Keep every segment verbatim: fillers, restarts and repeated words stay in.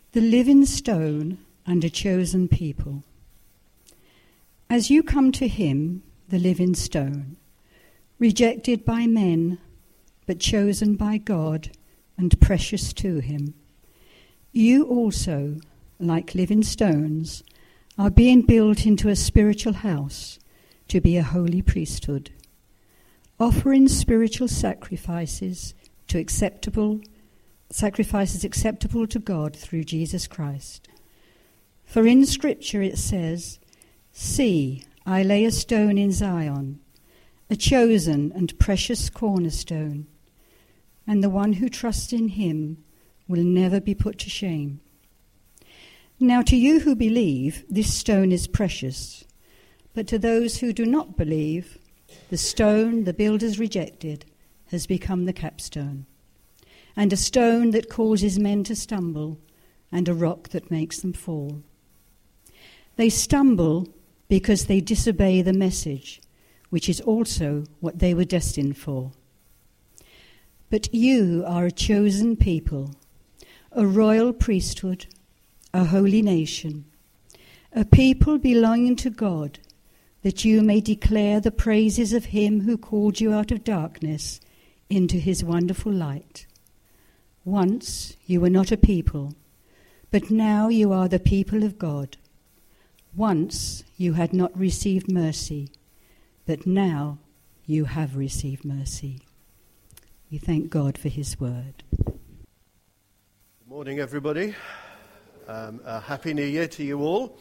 the living stone and a chosen people. As you come to him, the living stone, rejected by men, but chosen by God and precious to him, you also, like living stones, are being built into a spiritual house to be a holy priesthood, offering spiritual sacrifices to acceptable sacrifices acceptable to God through Jesus Christ. For in Scripture it says, "See, I lay a stone in Zion, a chosen and precious cornerstone, and the one who trusts in him will never be put to shame." Now to you who believe, this stone is precious, but to those who do not believe, the stone the builders rejected has become the capstone, and a stone that causes men to stumble, and a rock that makes them fall. They stumble because they disobey the message, which is also what they were destined for. But you are a chosen people, a royal priesthood, a holy nation, a people belonging to God, that you may declare the praises of him who called you out of darkness into his wonderful light. Once you were not a people, but now you are the people of God. Once you had not received mercy, but now you have received mercy. We thank God for his word. Good morning, everybody. Um, a happy New Year to you all.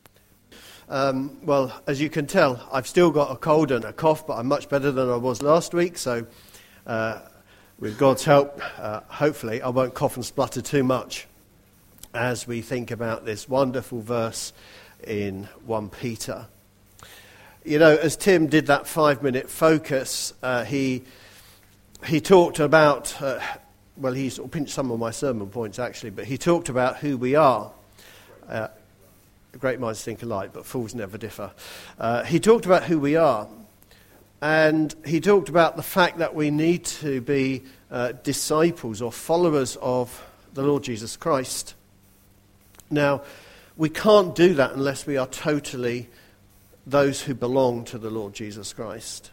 Um, well, as you can tell, I've still got a cold and a cough, but I'm much better than I was last week, so uh, with God's help, uh, hopefully I won't cough and splutter too much as we think about this wonderful verse in First Peter. You know, as Tim did that five-minute focus, uh, he he talked about, uh, well, he sort of pinched some of my sermon points actually, but he talked about who we are. Uh, great minds think alike, but fools never differ. Uh, he talked about who we are. And he talked about the fact that we need to be uh, disciples or followers of the Lord Jesus Christ. Now, we can't do that unless we are totally those who belong to the Lord Jesus Christ.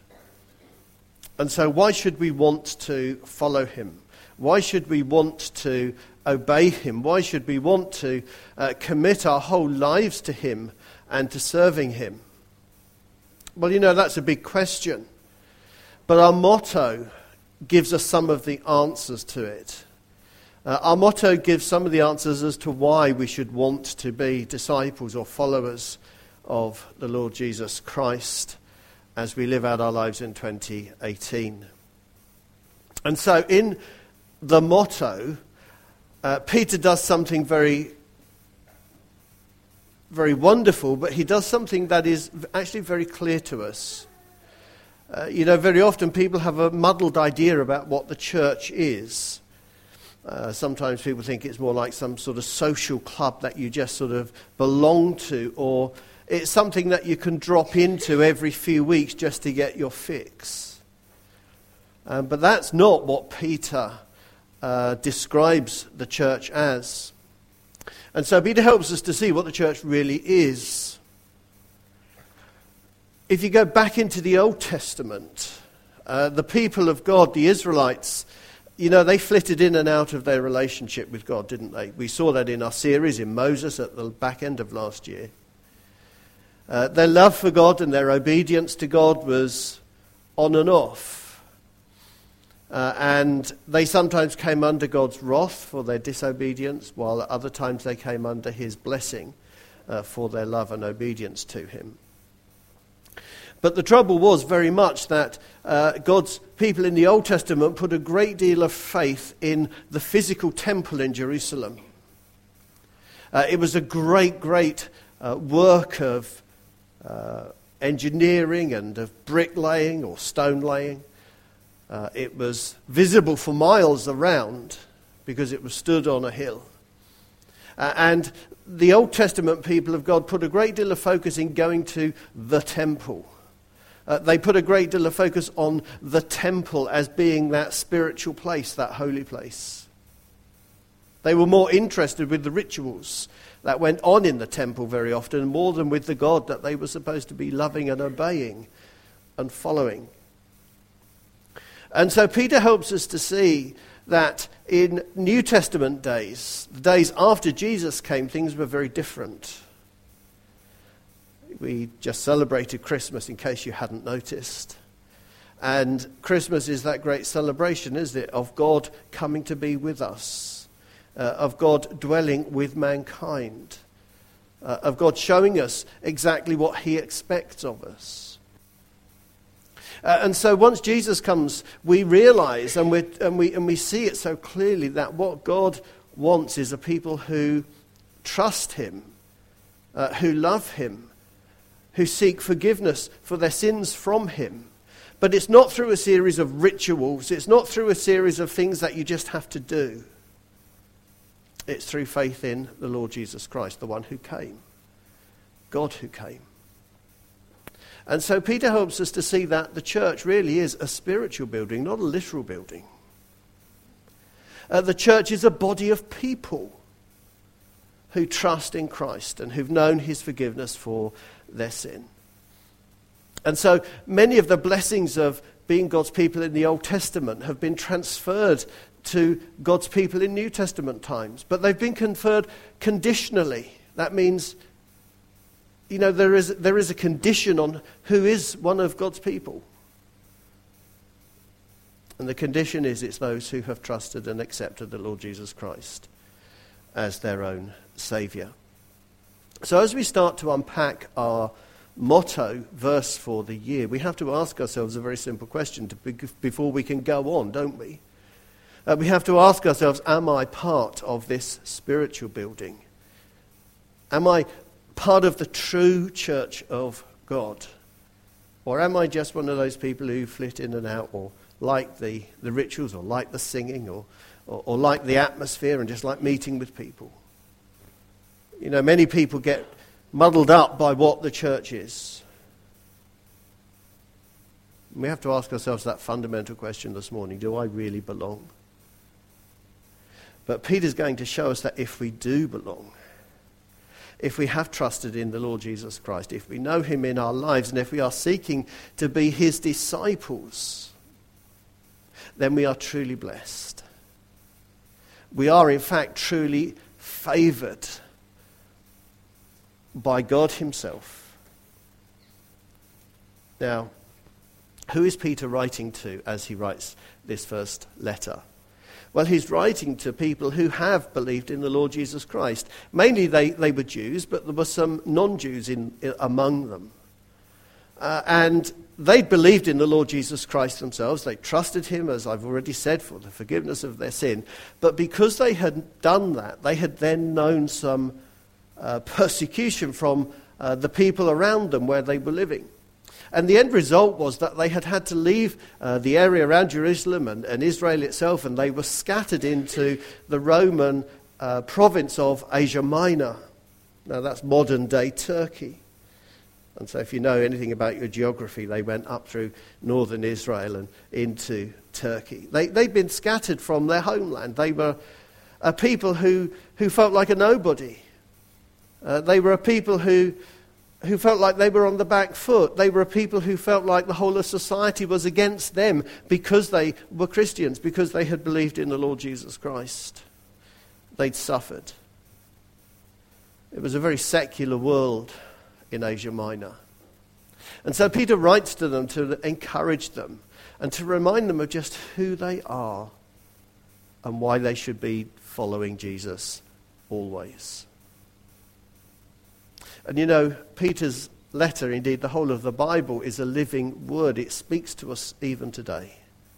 And so why should we want to follow him? Why should we want to obey him? Why should we want to uh, commit our whole lives to him and to serving him? Well, you know, that's a big question. But our motto gives us some of the answers to it. Uh, our motto gives some of the answers as to why we should want to be disciples or followers of the Lord Jesus Christ as we live out our lives in twenty eighteen. And so in the motto, uh, Peter does something very very wonderful, but he does something that is actually very clear to us. Uh, you know, very often people have a muddled idea about what the church is. Uh, sometimes people think it's more like some sort of social club that you just sort of belong to, or it's something that you can drop into every few weeks just to get your fix. Um, but that's not what Peter uh, describes the church as. And so Peter helps us to see what the church really is. If you go back into the Old Testament, uh, the people of God, the Israelites, you know, they flitted in and out of their relationship with God, didn't they? We saw that in our series in Moses at the back end of last year. Uh, their love for God and their obedience to God was on and off. Uh, and they sometimes came under God's wrath for their disobedience, while at other times they came under his blessing uh, for their love and obedience to him. But the trouble was very much that uh, God's people in the Old Testament put a great deal of faith in the physical temple in Jerusalem. Uh, it was a great, great uh, work of uh, engineering and of bricklaying or stone laying. Uh, it was visible for miles around because it was stood on a hill. Uh, and the Old Testament people of God put a great deal of focus in going to the temple. Uh, they put a great deal of focus on the temple as being that spiritual place, that holy place. They were more interested with the rituals that went on in the temple very often, more than with the God that they were supposed to be loving and obeying and following. And so Peter helps us to see that in New Testament days, the days after Jesus came, things were very different. We just celebrated Christmas, in case you hadn't noticed. And Christmas is that great celebration, isn't it, of God coming to be with us, uh, of God dwelling with mankind, uh, of God showing us exactly what he expects of us. Uh, and so once Jesus comes, we realize and, we and we and we see it so clearly that what God wants is a people who trust him, uh, who love him, who seek forgiveness for their sins from him. But it's not through a series of rituals. It's not through a series of things that you just have to do. It's through faith in the Lord Jesus Christ, the one who came, God who came. And so Peter helps us to see that the church really is a spiritual building, not a literal building. Uh, the church is a body of people who trust in Christ and who've known his forgiveness for their sin. And so many of the blessings of being God's people in the Old Testament have been transferred to God's people in New Testament times. But they've been conferred conditionally. That means, you know, there is there is a condition on who is one of God's people. And the condition is it's those who have trusted and accepted the Lord Jesus Christ as their own Saviour. So as we start to unpack our motto verse for the year, we have to ask ourselves a very simple question to be, before we can go on, don't we? Uh, we have to ask ourselves, am I part of this spiritual building? Am I part of the true church of God? Or am I just one of those people who flit in and out, or like the, the rituals, or like the singing, or, or, or like the atmosphere and just like meeting with people? You know, many people get muddled up by what the church is. We have to ask ourselves that fundamental question this morning: do I really belong? But Peter's going to show us that if we do belong, if we have trusted in the Lord Jesus Christ, if we know him in our lives, and if we are seeking to be his disciples, then we are truly blessed. We are, in fact, truly favoured by God himself. Now, who is Peter writing to as he writes this first letter? Well, he's writing to people who have believed in the Lord Jesus Christ. Mainly they, they were Jews, but there were some non-Jews in, in among them. Uh, and they believed in the Lord Jesus Christ themselves. They trusted him, as I've already said, for the forgiveness of their sin. But because they had done that, they had then known some uh, persecution from uh, the people around them where they were living. And the end result was that they had had to leave uh, the area around Jerusalem and, and Israel itself, and they were scattered into the Roman uh, province of Asia Minor. Now that's modern-day Turkey. And so if you know anything about your geography, they went up through northern Israel and into Turkey. They, they'd been scattered from their homeland. They were a people who, who felt like a nobody. Uh, they were a people who... who felt like they were on the back foot. They were a people who felt like the whole of society was against them because they were Christians, because they had believed in the Lord Jesus Christ. They'd suffered. It was a very secular world in Asia Minor. And so Peter writes to them to encourage them and to remind them of just who they are and why they should be following Jesus always. And you know, Peter's letter, indeed the whole of the Bible, is a living word. It speaks to us even today.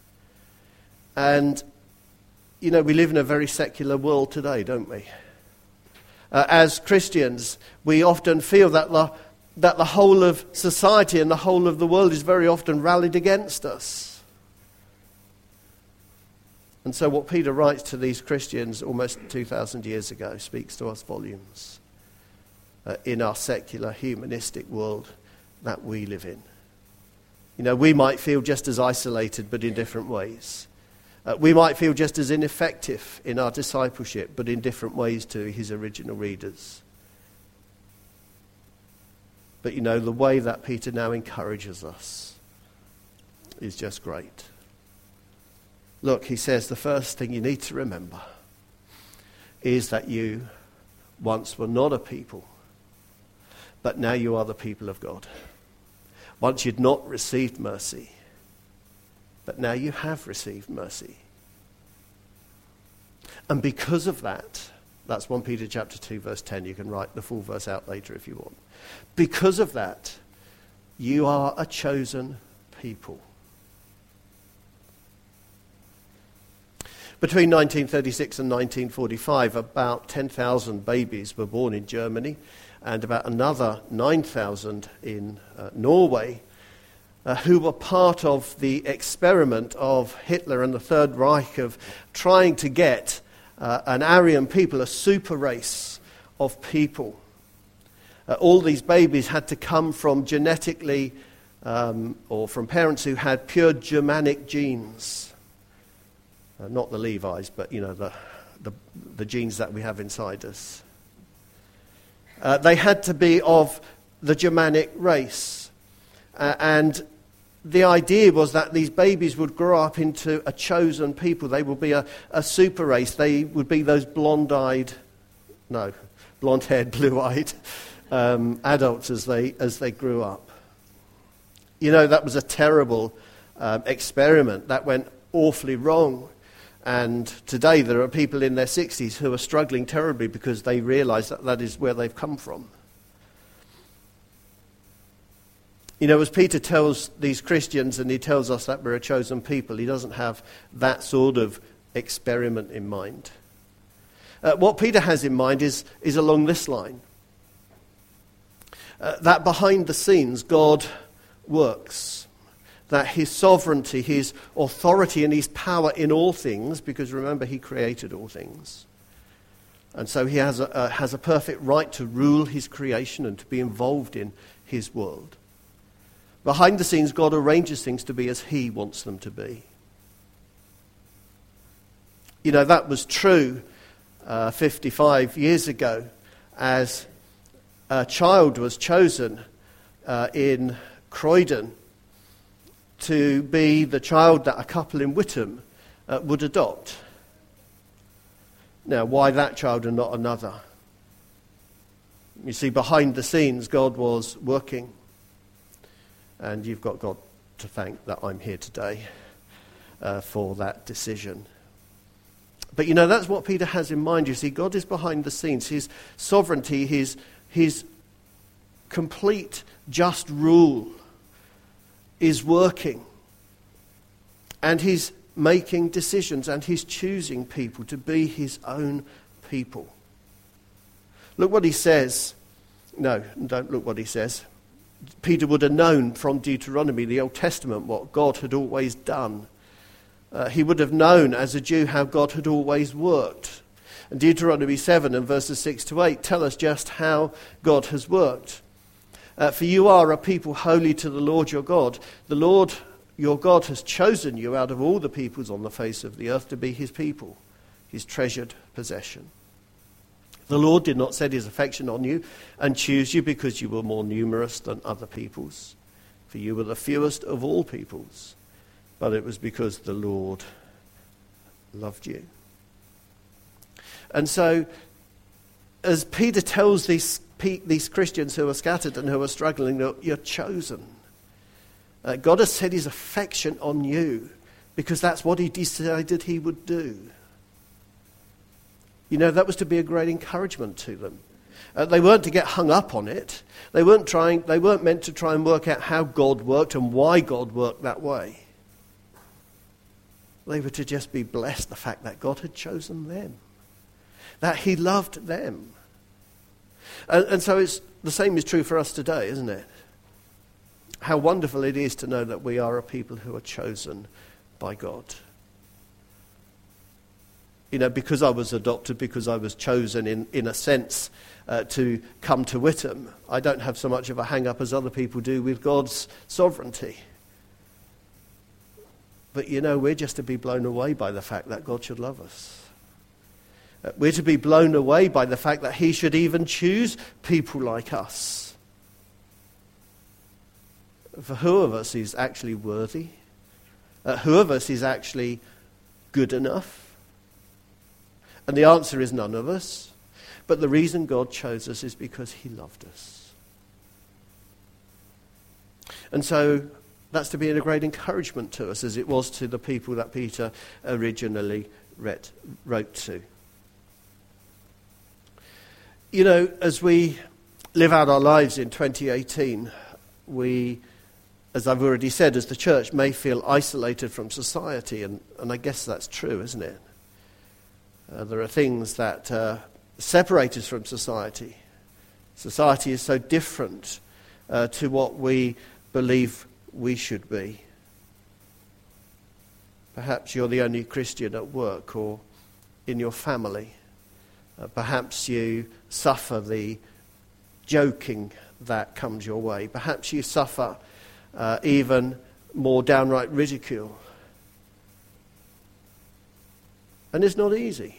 And, you know, we live in a very secular world today, don't we? Uh, as Christians, we often feel that the, that the whole of society and the whole of the world is very often rallied against us. And so what Peter writes to these Christians almost two thousand years ago speaks to us volumes. Uh, in our secular, humanistic world that we live in. You know, we might feel just as isolated, but in different ways. Uh, we might feel just as ineffective in our discipleship, but in different ways to his original readers. But you know, the way that Peter now encourages us is just great. Look, he says, the first thing you need to remember is that you once were not a people, but now you are the people of God. Once you'd not received mercy, but now you have received mercy. And because of that, that's First Peter chapter two, verse ten. You can write the full verse out later if you want. Because of that, you are a chosen people. Between nineteen thirty-six and nineteen forty-five, about ten thousand babies were born in Germany, and about another nine thousand in uh, Norway, uh, who were part of the experiment of Hitler and the Third Reich of trying to get uh, an Aryan people, a super race of people. Uh, all these babies had to come from genetically, um, or from parents who had pure Germanic genes. Uh, not the Levi's, but, you know, the, the, the genes that we have inside us. Uh, they had to be of the Germanic race. Uh, and the idea was that these babies would grow up into a chosen people. They would be a, a super race. They would be those blonde-eyed, no, blonde-haired, blue-eyed um, adults as they, as they grew up. You know, that was a terrible um, experiment. That went awfully wrong. And today there are people in their sixties who are struggling terribly because they realise that that is where they've come from. You know, as Peter tells these Christians, and he tells us that we're a chosen people, he doesn't have that sort of experiment in mind. Uh, what Peter has in mind is, is along this line. Uh, that behind the scenes, God works. That his sovereignty, his authority and his power in all things, because remember, he created all things. And so he has a, uh, has a perfect right to rule his creation and to be involved in his world. Behind the scenes, God arranges things to be as he wants them to be. You know, that was true uh, fifty-five years ago as a child was chosen uh, in Croydon to be the child that a couple in Whittam uh, would adopt. Now, why that child and not another? You see, behind the scenes, God was working. And you've got God to thank that I'm here today uh, for that decision. But, you know, that's what Peter has in mind. You see, God is behind the scenes. His sovereignty, his, his complete just rule is working, and he's making decisions, and he's choosing people to be his own people. Look what he says. No, don't look what he says. Peter would have known from Deuteronomy, the Old Testament, what God had always done. Uh, he would have known as a Jew how God had always worked. And Deuteronomy seven and verses six to eight tell us just how God has worked. Uh, for you are a people holy to the Lord your God. The Lord your God has chosen you out of all the peoples on the face of the earth to be his people, his treasured possession. The Lord did not set his affection on you and choose you because you were more numerous than other peoples, for you were the fewest of all peoples, but it was because the Lord loved you. And so, as Peter tells these these Christians who are scattered and who are struggling, you're chosen. Uh, God has set his affection on you because that's what he decided he would do. You know, that was to be a great encouragement to them. Uh, they weren't to get hung up on it. They weren't trying. They weren't meant to try and work out how God worked and why God worked that way. They were to just be blessed the fact that God had chosen them, that he loved them. And, and so it's the same is true for us today, isn't it? How wonderful it is to know that we are a people who are chosen by God. You know, because I was adopted, because I was chosen in, in a sense uh, to come to Whittam, I don't have so much of a hang-up as other people do with God's sovereignty. But you know, we're just to be blown away by the fact that God should love us. Uh, we're to be blown away by the fact that he should even choose people like us. For who of us is actually worthy? Uh, who of us is actually good enough? And the answer is none of us. But the reason God chose us is because he loved us. And so that's to be a great encouragement to us, as it was to the people that Peter originally read, wrote to. You know, as we live out our lives in twenty eighteen, we, as I've already said, as the church may feel isolated from society, and, and I guess that's true, isn't it? Uh, there are things that uh, separate us from society. Society is so different uh, to what we believe we should be. Perhaps you're the only Christian at work or in your family. Uh, perhaps you suffer the joking that comes your way. Perhaps you suffer uh, even more downright ridicule. And it's not easy.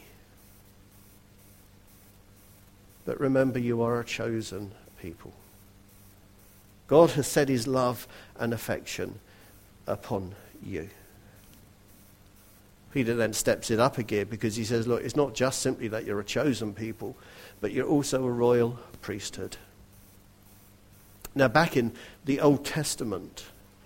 But remember, you are a chosen people. God has set his love and affection upon you. Peter then steps it up a gear because he says, look, it's not just simply that you're a chosen people, but you're also a royal priesthood. Now, back in the Old Testament,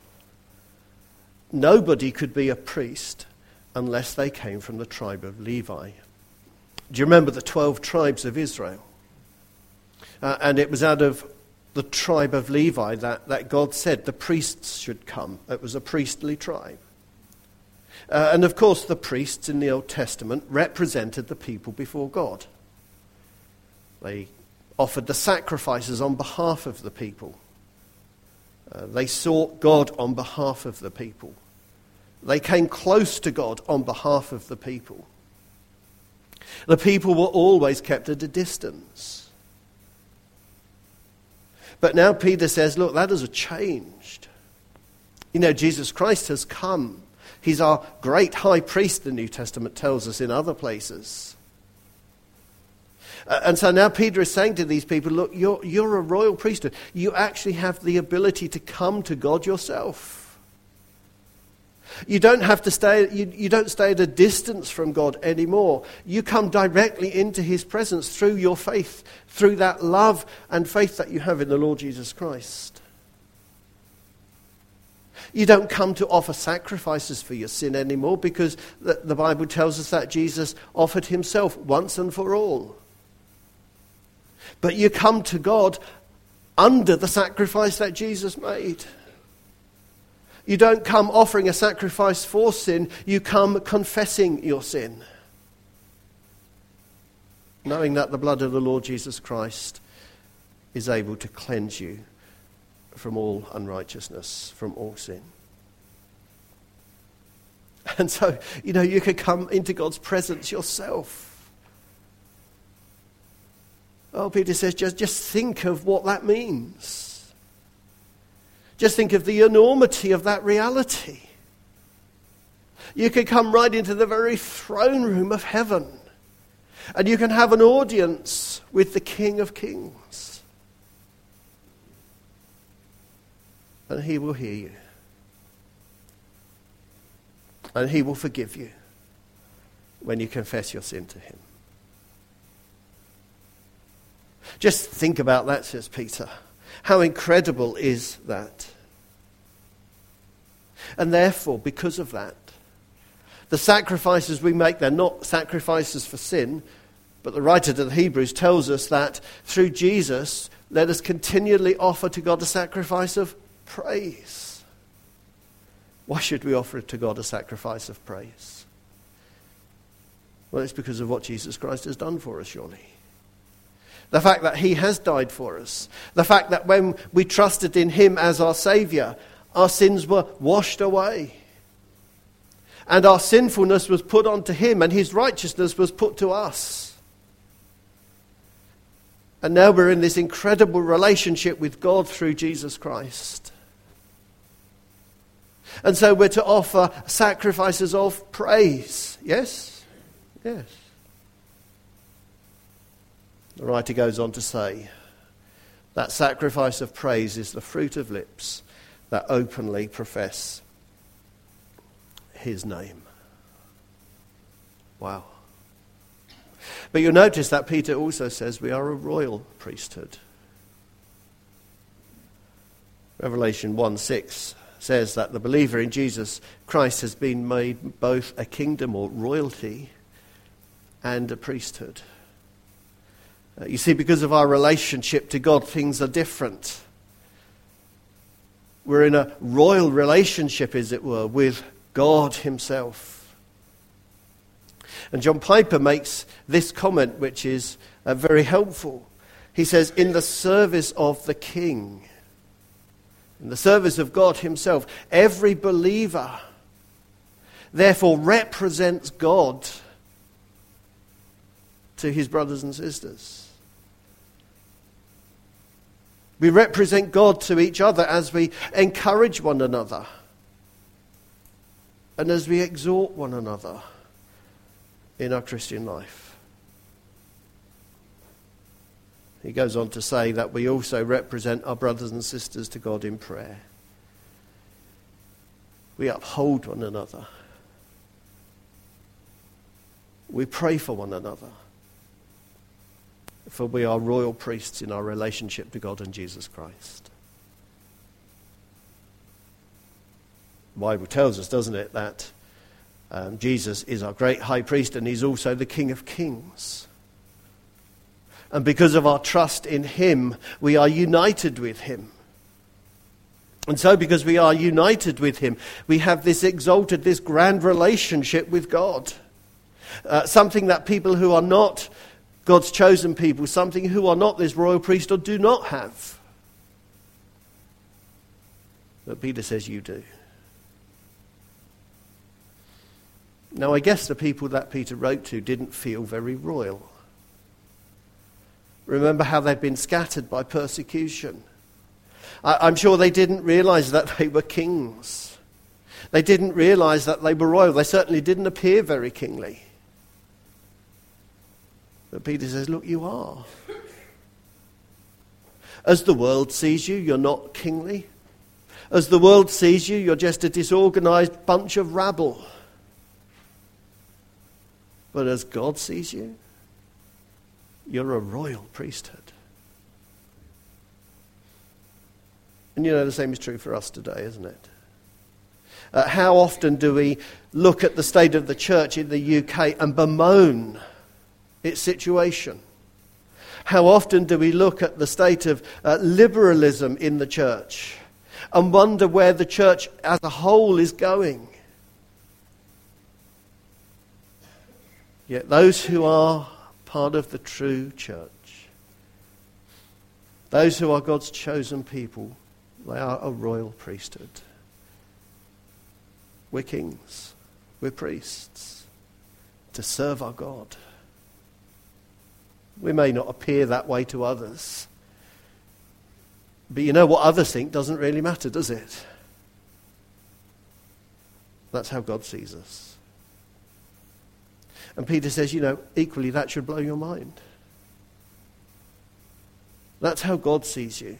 nobody could be a priest unless they came from the tribe of Levi. Do you remember the twelve tribes of Israel? Uh, and it was out of the tribe of Levi that, that God said the priests should come. It was a priestly tribe. Uh, and of course, the priests in the Old Testament represented the people before God. They offered the sacrifices on behalf of the people. Uh, they sought God on behalf of the people. They came close to God on behalf of the people. The people were always kept at a distance. But now Peter says, look, that has changed. You know, Jesus Christ has come. He's our great high priest, the New Testament tells us in other places. Uh, and so now Peter is saying to these people, look, you're, you're a royal priesthood. You actually have the ability to come to God yourself. You don't have to stay, you, you don't stay at a distance from God anymore. You come directly into his presence through your faith, through that love and faith that you have in the Lord Jesus Christ. You don't come to offer sacrifices for your sin anymore because the, the Bible tells us that Jesus offered himself once and for all. But you come to God under the sacrifice that Jesus made. You don't come offering a sacrifice for sin, you come confessing your sin. Knowing that the blood of the Lord Jesus Christ is able to cleanse you from all unrighteousness, from all sin. And so, you know, you can come into God's presence yourself. Oh, Peter says, just, just think of what that means. Just think of the enormity of that reality. You can come right into the very throne room of heaven, and you can have an audience with the King of Kings. And he will hear you. And he will forgive you when you confess your sin to him. Just think about that, says Peter. How incredible is that? And therefore, because of that, the sacrifices we make, they're not sacrifices for sin, but the writer to the Hebrews tells us that through Jesus, let us continually offer to God a sacrifice of praise. Why should we offer to God a sacrifice of praise? Well, it's because of what Jesus Christ has done for us, surely. The fact that he has died for us. The fact that when we trusted in him as our Saviour, our sins were washed away. And our sinfulness was put onto him, and his righteousness was put to us. And now we're in this incredible relationship with God through Jesus Christ. And so we're to offer sacrifices of praise. Yes? Yes. The writer goes on to say that sacrifice of praise is the fruit of lips that openly profess his name. Wow. But you'll notice that Peter also says we are a royal priesthood. Revelation one six says that the believer in Jesus Christ has been made both a kingdom or royalty and a priesthood. Uh, you see, because of our relationship to God, things are different. We're in a royal relationship, as it were, with God himself. And John Piper makes this comment, which is uh, very helpful. He says, in the service of the King, in the service of God himself, every believer therefore represents God to his brothers and sisters. We represent God to each other as we encourage one another and as we exhort one another in our Christian life. He goes on to say that we also represent our brothers and sisters to God in prayer. We uphold one another. We pray for one another. For we are royal priests in our relationship to God and Jesus Christ. The Bible tells us, doesn't it, that um, Jesus is our great high priest and he's also the King of Kings. And because of our trust in him, we are united with him. And so because we are united with him, we have this exalted, this grand relationship with God. Uh, something that people who are not God's chosen people, something who are not this royal priesthood, do not have. But Peter says you do. Now, I guess the people that Peter wrote to didn't feel very royal. Remember how they'd been scattered by persecution. I, I'm sure they didn't realize that they were kings. They didn't realize that they were royal. They certainly didn't appear very kingly. But Peter says, look, you are. As the world sees you, you're not kingly. As the world sees you, you're just a disorganized bunch of rabble. But as God sees you, you're a royal priesthood. And you know, the same is true for us today, isn't it? Uh, how often do we look at the state of the church in the U K and bemoan its situation? How often do we look at the state of uh, liberalism in the church and wonder where the church as a whole is going? Yet those who are part of the true church, those who are God's chosen people, they are a royal priesthood. We're kings, we're priests to serve our God. We may not appear that way to others. But you know what others think doesn't really matter, does it? That's how God sees us. And Peter says, you know, equally that should blow your mind. That's how God sees you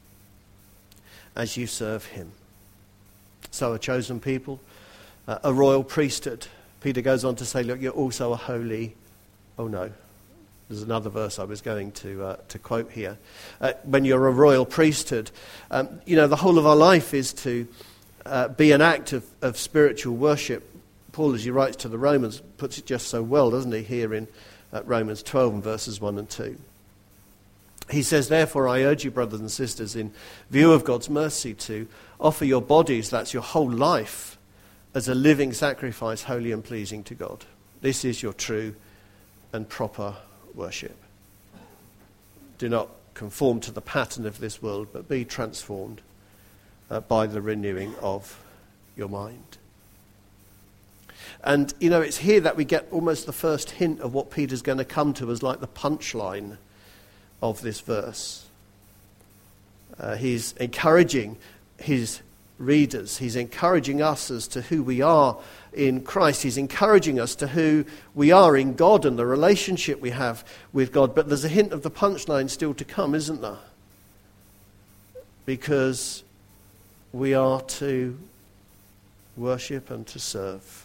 as you serve him. So a chosen people, uh, a royal priesthood. Peter goes on to say, look, you're also a holy, oh no. There's another verse I was going to uh, to quote here. Uh, when you're a royal priesthood, um, you know, the whole of our life is to uh, be an act of, of spiritual worship. Paul, as he writes to the Romans, puts it just so well, doesn't he, here in uh, Romans twelve and verses one and two. He says, therefore, I urge you, brothers and sisters, in view of God's mercy, to offer your bodies, that's your whole life, as a living sacrifice, holy and pleasing to God. This is your true and proper worship. Do not conform to the pattern of this world, but be transformed uh, by the renewing of your mind. And, you know, it's here that we get almost the first hint of what Peter's going to come to as like the punchline of this verse. Uh, he's encouraging his readers. He's encouraging us as to who we are in Christ. He's encouraging us to who we are in God and the relationship we have with God. But there's a hint of the punchline still to come, isn't there? Because we are to worship and to serve.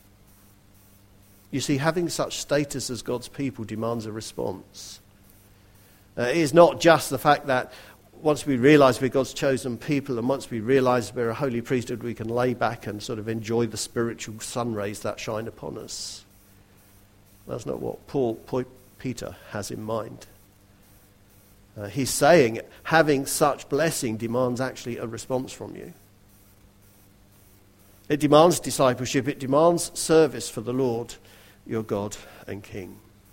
You see, having such status as God's people demands a response. Uh, it is not just the fact that once we realise we're God's chosen people and once we realise we're a holy priesthood, we can lay back and sort of enjoy the spiritual sun rays that shine upon us. That's not what Paul, Paul Peter has in mind. Uh, he's saying having such blessing demands actually a response from you. It demands discipleship. It demands service for the Lord, your God and King.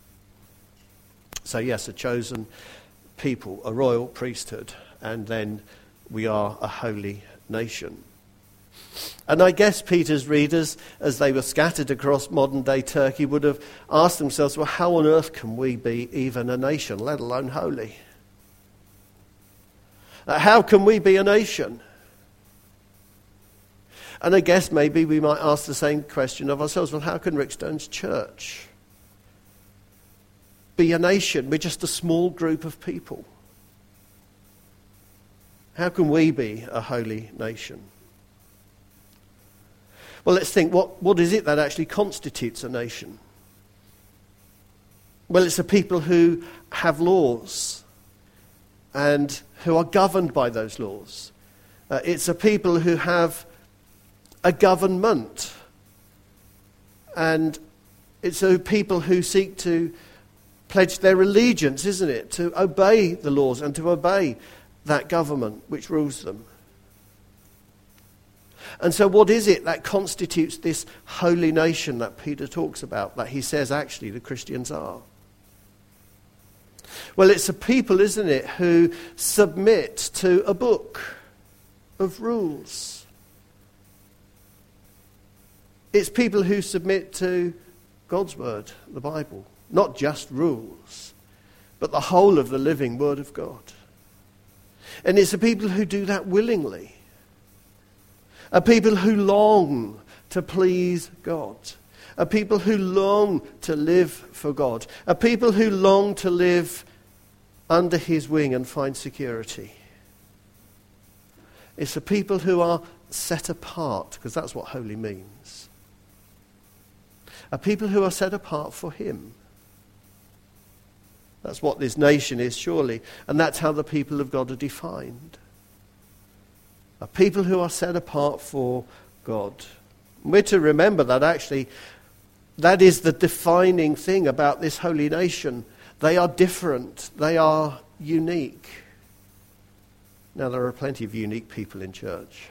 So yes, a chosen people, a royal priesthood, and then we are a holy nation. And I guess Peter's readers, as they were scattered across modern-day Turkey, would have asked themselves, well, how on earth can we be even a nation, let alone holy? Uh, how can we be a nation? And I guess maybe we might ask the same question of ourselves, well, how can Rickstone's church be a nation? We're just a small group of people. How can we be a holy nation? Well, let's think, what, what is it that actually constitutes a nation? Well, it's a people who have laws and who are governed by those laws. Uh, it's a people who have a government. And it's a people who seek to pledge their allegiance, isn't it? To obey the laws and to obey that government which rules them. And so what is it that constitutes this holy nation that Peter talks about, that he says actually the Christians are? Well, it's a people, isn't it, who submit to a book of rules. It's people who submit to God's word, the Bible. Not just rules, but the whole of the living word of God. And it's a people who do that willingly. A people who long to please God. A people who long to live for God. A people who long to live under his wing and find security. It's a people who are set apart, because that's what holy means. A people who are set apart for him. That's what this nation is, surely. And that's how the people of God are defined. A people who are set apart for God. We're to remember that actually that is the defining thing about this holy nation. They are different. They are unique. Now, there are plenty of unique people in church.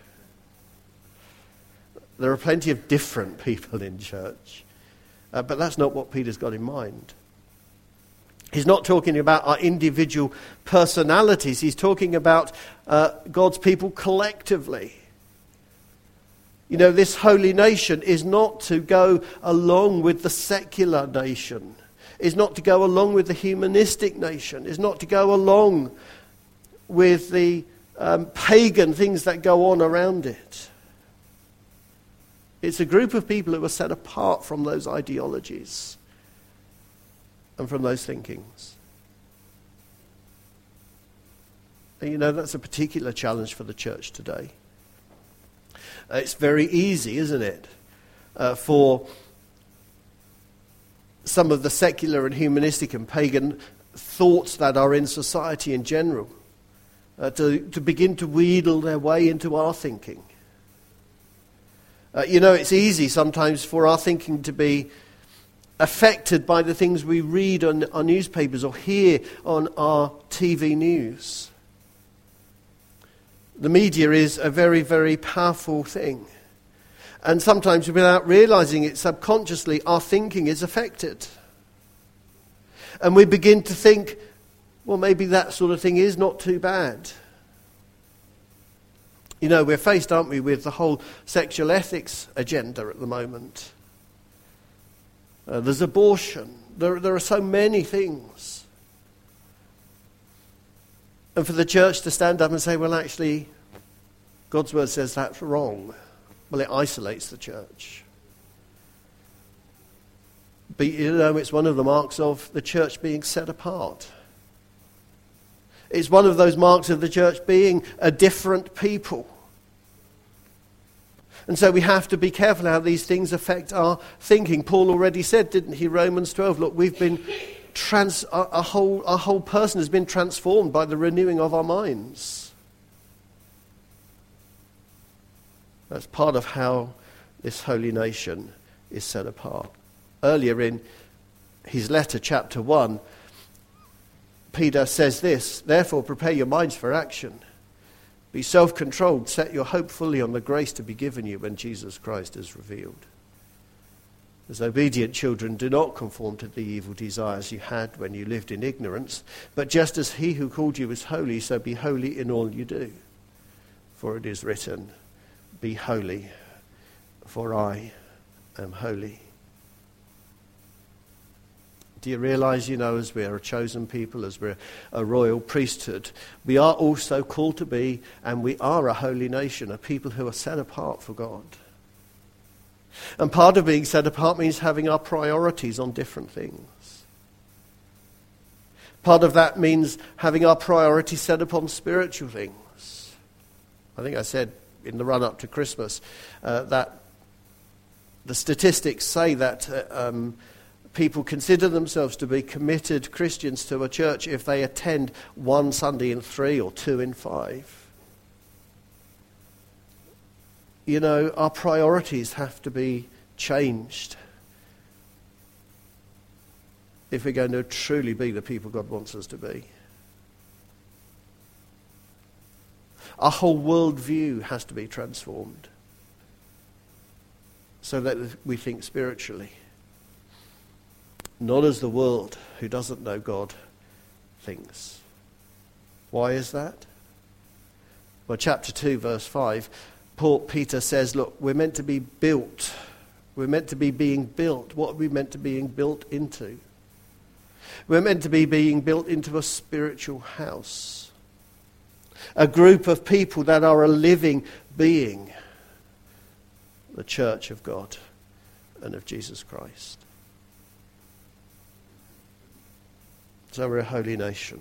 There are plenty of different people in church. Uh, but that's not what Peter's got in mind. He's not talking about our individual personalities. He's talking about uh, God's people collectively. You know, this holy nation is not to go along with the secular nation. Is not to go along with the humanistic nation. Is not to go along with the um, pagan things that go on around it. It's a group of people who are set apart from those ideologies and from those thinkings. And you know, that's a particular challenge for the church today. Uh, it's very easy, isn't it, uh, for some of the secular and humanistic and pagan thoughts that are in society in general uh, to, to begin to wheedle their way into our thinking. Uh, you know, it's easy sometimes for our thinking to be affected by the things we read on our newspapers or hear on our T V news. The media is a very, very powerful thing. And sometimes without realizing it subconsciously, our thinking is affected. And we begin to think, well, maybe that sort of thing is not too bad. You know, we're faced, aren't we, with the whole sexual ethics agenda at the moment. Uh, there's abortion. There, there are so many things. And for the church to stand up and say, well, actually, God's word says that's wrong. Well, it isolates the church. But you know, it's one of the marks of the church being set apart. It's one of those marks of the church being a different people. And so we have to be careful how these things affect our thinking. Paul already said, didn't he, Romans twelve, look, we've been trans our, our whole our whole person has been transformed by the renewing of our minds. That's part of how this holy nation is set apart. Earlier in his letter, chapter one, Peter says this, therefore prepare your minds for action. Be self-controlled, set your hope fully on the grace to be given you when Jesus Christ is revealed. As obedient children, do not conform to the evil desires you had when you lived in ignorance, but just as he who called you is holy, so be holy in all you do. For it is written, be holy, for I am holy. Do you realize, you know, as we're a chosen people, as we're a royal priesthood, we are also called to be, and we are a holy nation, a people who are set apart for God. And part of being set apart means having our priorities on different things. Part of that means having our priorities set upon spiritual things. I think I said in the run-up to Christmas uh, that the statistics say that uh, um, people consider themselves to be committed Christians to a church if they attend one Sunday in three or two in five. You know, our priorities have to be changed if we're going to truly be the people God wants us to be. Our whole worldview has to be transformed so that we think spiritually. Not as the world, who doesn't know God, thinks. Why is that? Well, chapter two, verse five, Paul, Peter says, look, we're meant to be built. We're meant to be being built. What are we meant to be being built into? We're meant to be being built into a spiritual house. A group of people that are a living being. The church of God and of Jesus Christ. So we're a holy nation.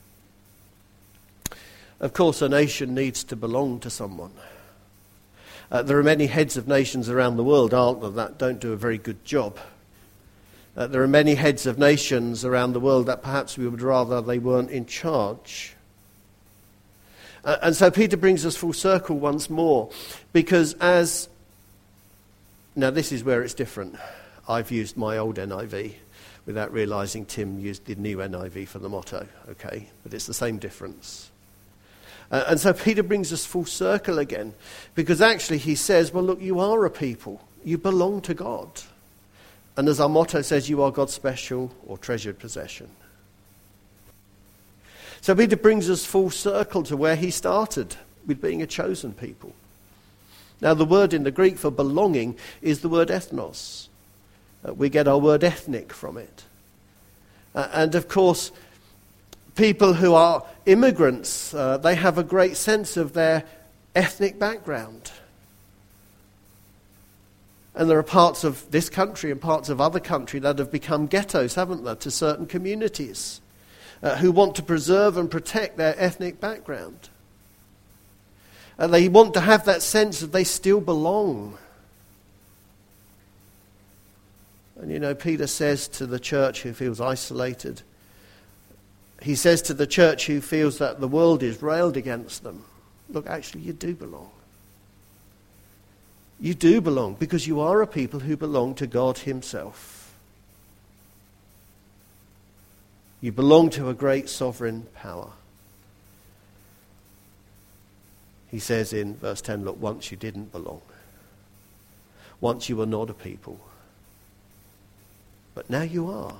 Of course, a nation needs to belong to someone. Uh, there are many heads of nations around the world, aren't there, that don't do a very good job. Uh, there are many heads of nations around the world that perhaps we would rather they weren't in charge. Uh, and so Peter brings us full circle once more, because as... Now this is where it's different. I've used my old N I V without realising Tim used the new N I V for the motto, okay? But it's the same difference. Uh, and so Peter brings us full circle again, because actually he says, well, look, you are a people. You belong to God. And as our motto says, you are God's special or treasured possession. So Peter brings us full circle to where he started, with being a chosen people. Now, the word in the Greek for belonging is the word ethnos. Uh, we get our word ethnic from it. Uh, and of course, people who are immigrants, uh, they have a great sense of their ethnic background. And there are parts of this country and parts of other country that have become ghettos, haven't there, to certain communities uh, who want to preserve and protect their ethnic background. And they want to have that sense that they still belong. And you know, Peter says to the church who feels isolated, he says to the church who feels that the world is railed against them, look, actually, you do belong. You do belong, because you are a people who belong to God himself. You belong to a great sovereign power. He says in verse ten, look, once you didn't belong. Once you were not a people. But now you are.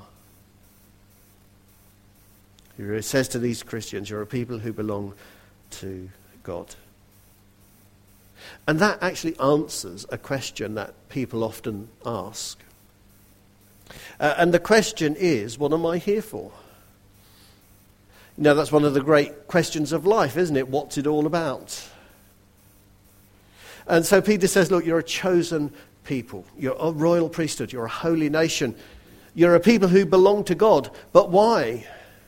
He says to these Christians, you're a people who belong to God. And that actually answers a question that people often ask. Uh, and the question is, what am I here for? You know, that's one of the great questions of life, isn't it? What's it all about? And so Peter says, look, you're a chosen people. You're a royal priesthood. You're a holy nation. You're a people who belong to God. But why?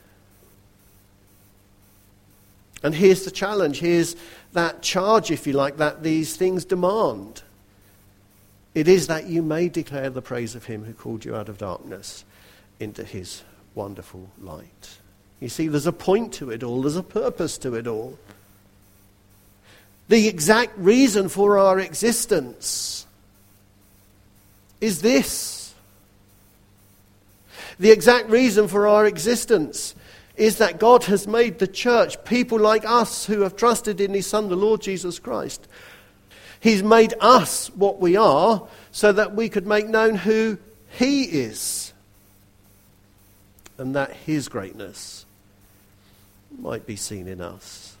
And here's the challenge. Here's that charge, if you like, that these things demand. It is that you may declare the praise of him who called you out of darkness into his wonderful light. You see, there's a point to it all. There's a purpose to it all. The exact reason for our existence is this. The exact reason for our existence is that God has made the church, people like us who have trusted in his Son, the Lord Jesus Christ. He's made us what we are so that we could make known who he is, and that his greatness might be seen in us.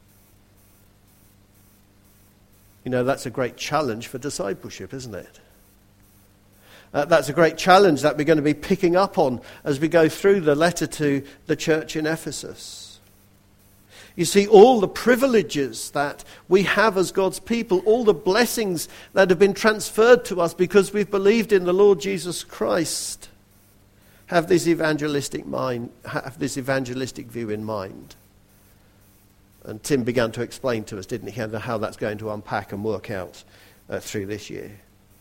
You know, that's a great challenge for discipleship, isn't it? Uh, that's a great challenge that we're going to be picking up on as we go through the letter to the church in Ephesus. You see, all the privileges that we have as God's people, all the blessings that have been transferred to us because we've believed in the Lord Jesus Christ, have this evangelistic mind, have this evangelistic view in mind. And Tim began to explain to us, didn't he, how that's going to unpack and work out uh, through this year.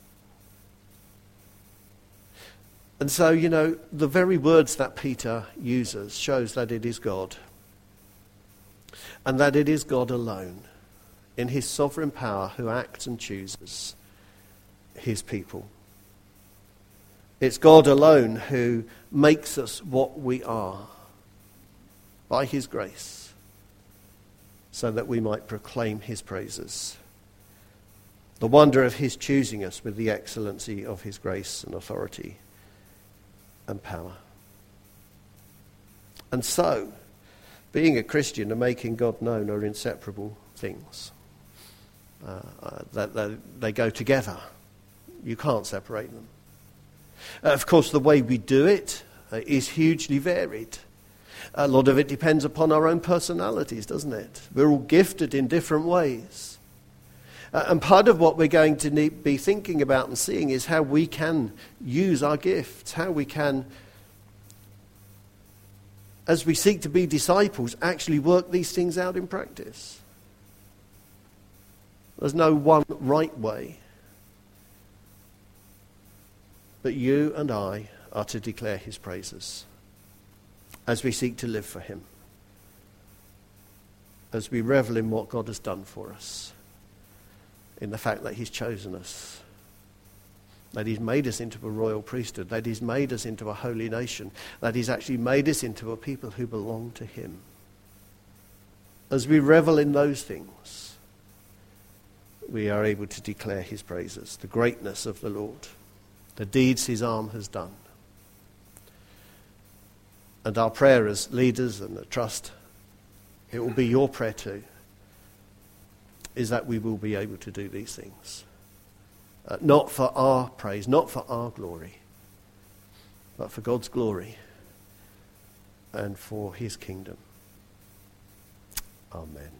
And so, you know, the very words that Peter uses shows that it is God. And that it is God alone, in his sovereign power, who acts and chooses his people. It's God alone who makes us what we are by his grace, so that we might proclaim his praises. The wonder of his choosing us with the excellency of his grace and authority and power. And so, being a Christian and making God known are inseparable things. Uh, uh, that, that they go together. You can't separate them. Uh, of course, the way we do it uh, is hugely varied. A lot of it depends upon our own personalities, doesn't it? We're all gifted in different ways. Uh, and part of what we're going to need, be thinking about and seeing is how we can use our gifts, how we can, as we seek to be disciples, actually work these things out in practice. There's no one right way. But you and I are to declare his praises as we seek to live for him, as we revel in what God has done for us, in the fact that he's chosen us, that he's made us into a royal priesthood, that he's made us into a holy nation, that he's actually made us into a people who belong to him. As we revel in those things, we are able to declare his praises, the greatness of the Lord, the deeds his arm has done. And our prayer as leaders, and I trust it will be your prayer too, is that we will be able to do these things. Uh, not for our praise, not for our glory, but for God's glory and for his kingdom. Amen.